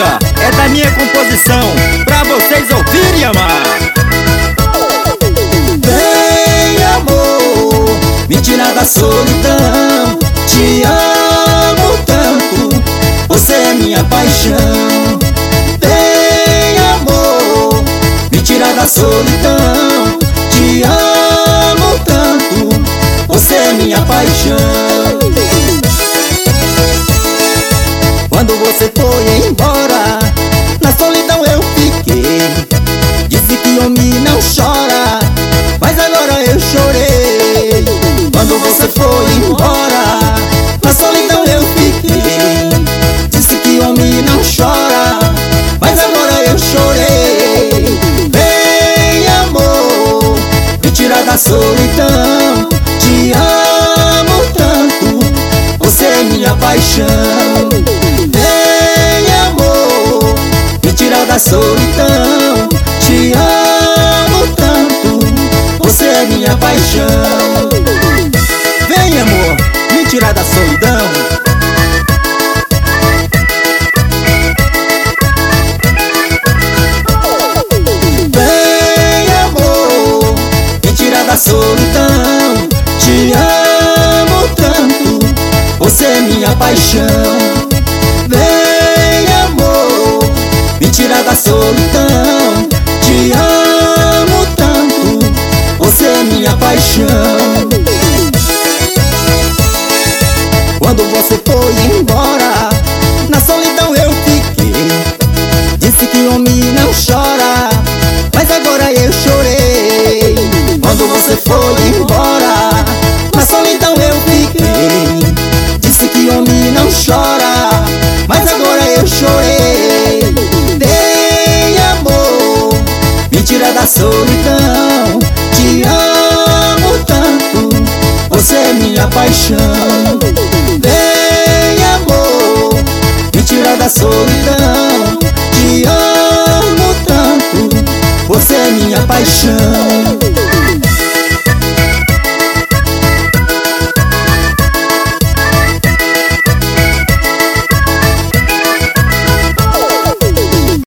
música é da minha composição, pra vocês ouvirem e amar. Vem, amor, me tirar da solidão. Te amo tanto, você é minha paixão. Vem, amor, me tirar da solidão. Te amo tanto, você é minha paixão. Quando você foi embora, na solidão eu fiquei. Disse que homem não chora, mas agora eu chorei. Quando você foi embora, na solidão eu fiquei. Disse que homem não chora, mas agora eu chorei. Vem, amor, me tirar da solidão. Te amo tanto, você é minha paixão. Vem, amor, me tirar da solidão. Te amo tanto, você é minha paixão. Vem, amor, me tirar da solidão. Vem, amor, me tirar da solidão. Te amo tanto, você é minha paixão. Vem, amor, me tirar da solidão. Te amo tanto, você é minha paixão. Quando você foi embora, na solidão eu fiquei. Disse que homem não chora, mas agora eu chorei. Quando você foi embora, na solidão eu fiquei. Disse que homem não chora, mas agora eu chorei. Vem, amor, me tira da solidão. Te amo tanto, você é minha paixão. Vem, amor, me tira da solidão. Te amo tanto, você é minha paixão.